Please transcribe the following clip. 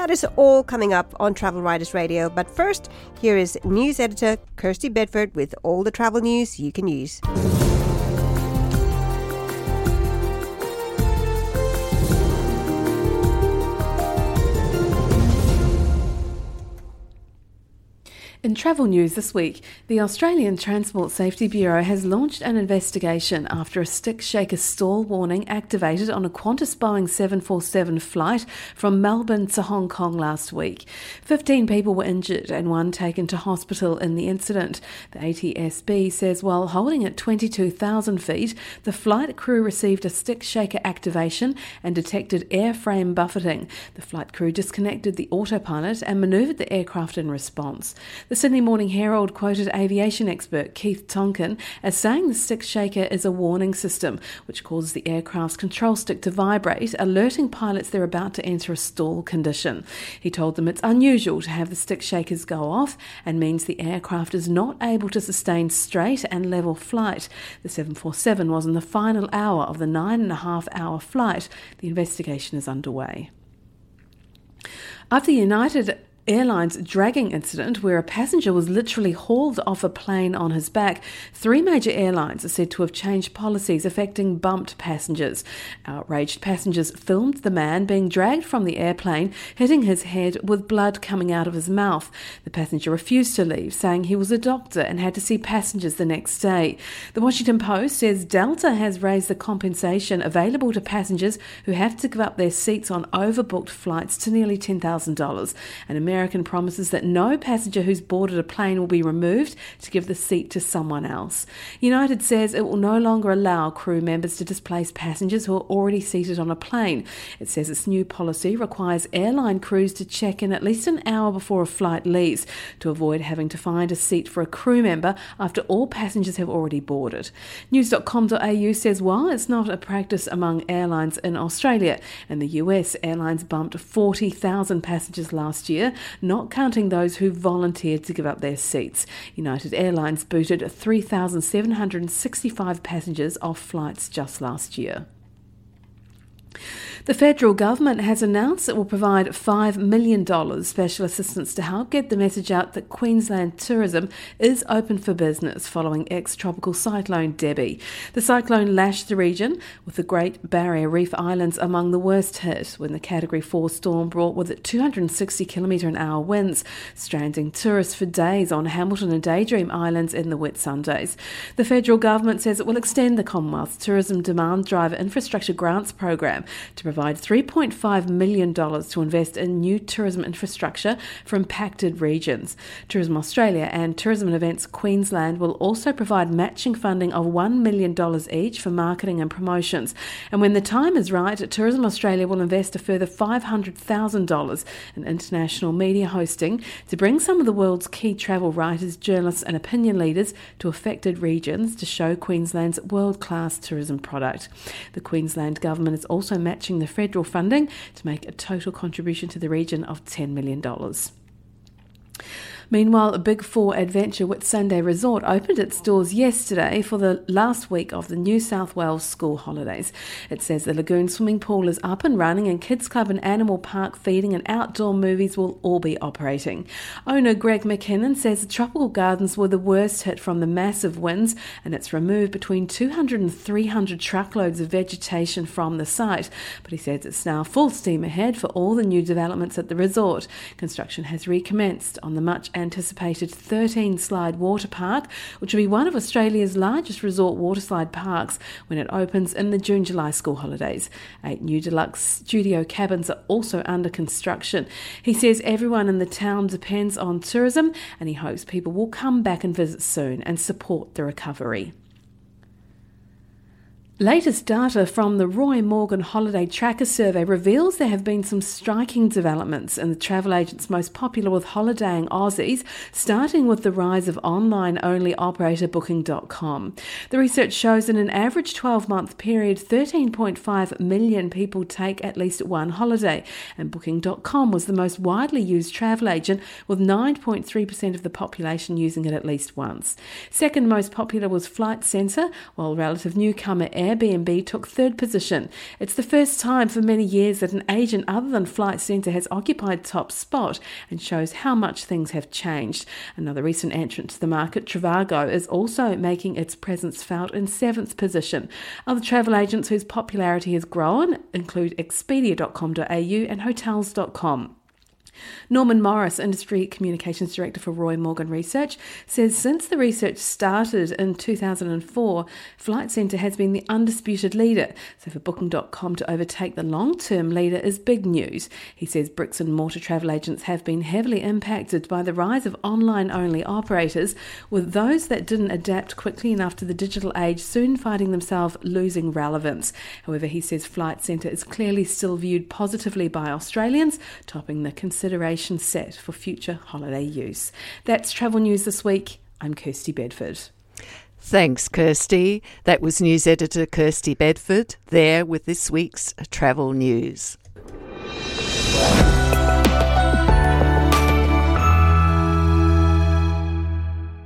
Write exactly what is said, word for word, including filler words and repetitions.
that is all coming up on Travel Writers Radio. But first, here is news editor Kirsty Bedford with all the travel news you can use. In travel news this week, the Australian Transport Safety Bureau has launched an investigation after a stick shaker stall warning activated on a Qantas Boeing seven forty-seven flight from Melbourne to Hong Kong last week. Fifteen people were injured and one taken to hospital in the incident. The A T S B says while holding at twenty-two thousand feet, the flight crew received a stick shaker activation and detected airframe buffeting. The flight crew disconnected the autopilot and manoeuvred the aircraft in response. The Sydney Morning Herald quoted aviation expert Keith Tonkin as saying the stick shaker is a warning system which causes the aircraft's control stick to vibrate, alerting pilots they're about to enter a stall condition. He told them it's unusual to have the stick shakers go off and means the aircraft is not able to sustain straight and level flight. The seven forty-seven was in the final hour of the nine and a half hour flight. The investigation is underway. After United Airlines dragging incident where a passenger was literally hauled off a plane on his back, three major airlines are said to have changed policies affecting bumped passengers. Outraged passengers filmed the man being dragged from the airplane, hitting his head with blood coming out of his mouth. The passenger refused to leave, saying he was a doctor and had to see passengers the next day. The Washington Post says Delta has raised the compensation available to passengers who have to give up their seats on overbooked flights to nearly ten thousand dollars. An American American promises that no passenger who's boarded a plane will be removed to give the seat to someone else. United says it will no longer allow crew members to displace passengers who are already seated on a plane. It says its new policy requires airline crews to check in at least an hour before a flight leaves to avoid having to find a seat for a crew member after all passengers have already boarded. News dot com dot a u says while it's not a practice among airlines in Australia and the U S, airlines bumped forty thousand passengers last year, not counting those who volunteered to give up their seats. United Airlines booted three thousand seven hundred sixty-five passengers off flights just last year. The federal government has announced it will provide five million dollars special assistance to help get the message out that Queensland tourism is open for business following ex-tropical cyclone Debbie. The cyclone lashed the region, with the Great Barrier Reef Islands among the worst hit when the Category four storm brought with it two hundred sixty kilometre an hour winds, stranding tourists for days on Hamilton and Daydream Islands in the Whitsundays. The federal government says it will extend the Commonwealth's Tourism Demand Driver Infrastructure Grants program to provide three point five million dollars to invest in new tourism infrastructure for impacted regions. Tourism Australia and Tourism and Events Queensland will also provide matching funding of one million dollars each for marketing and promotions. And when the time is right, Tourism Australia will invest a further five hundred thousand dollars in international media hosting to bring some of the world's key travel writers, journalists and opinion leaders to affected regions to show Queensland's world-class tourism product. The Queensland government is also matching the federal funding to make a total contribution to the region of ten million dollars. Meanwhile, a Big Four Adventure Whitsunday Resort opened its doors yesterday for the last week of the New South Wales school holidays. It says the lagoon swimming pool is up and running and Kids Club and Animal Park feeding and outdoor movies will all be operating. Owner Greg McKinnon says the tropical gardens were the worst hit from the massive winds and it's removed between two hundred and three hundred truckloads of vegetation from the site. But he says it's now full steam ahead for all the new developments at the resort. Construction has recommenced on the much anticipated thirteen slide water park, which will be one of Australia's largest resort waterslide parks when it opens in the June-July school holidays. Eight new deluxe studio cabins are also under construction. He says everyone in the town depends on tourism and he hopes people will come back and visit soon and support the recovery. Latest data from the Roy Morgan Holiday Tracker Survey reveals there have been some striking developments in the travel agents most popular with holidaying Aussies, starting with the rise of online-only operator Booking dot com. The research shows in an average twelve-month period, thirteen point five million people take at least one holiday, and Booking dot com was the most widely used travel agent, with nine point three percent of the population using it at least once. Second most popular was Flight Centre, while relative newcomer Air Airbnb took third position. It's the first time for many years that an agent other than Flight Centre has occupied top spot, and shows how much things have changed. Another recent entrant to the market, Trivago, is also making its presence felt in seventh position. Other travel agents whose popularity has grown include Expedia dot com dot a u and Hotels dot com. Norman Morris, Industry Communications Director for Roy Morgan Research, says since the research started in two thousand four, Flight Centre has been the undisputed leader. So for Booking dot com to overtake the long-term leader is big news. He says bricks and mortar travel agents have been heavily impacted by the rise of online-only operators, with those that didn't adapt quickly enough to the digital age soon finding themselves losing relevance. However, he says Flight Centre is clearly still viewed positively by Australians, topping the consideration set for future holiday use. That's Travel News this week. I'm Kirsty Bedford. Thanks, Kirsty. That was news editor Kirsty Bedford there with this week's Travel News.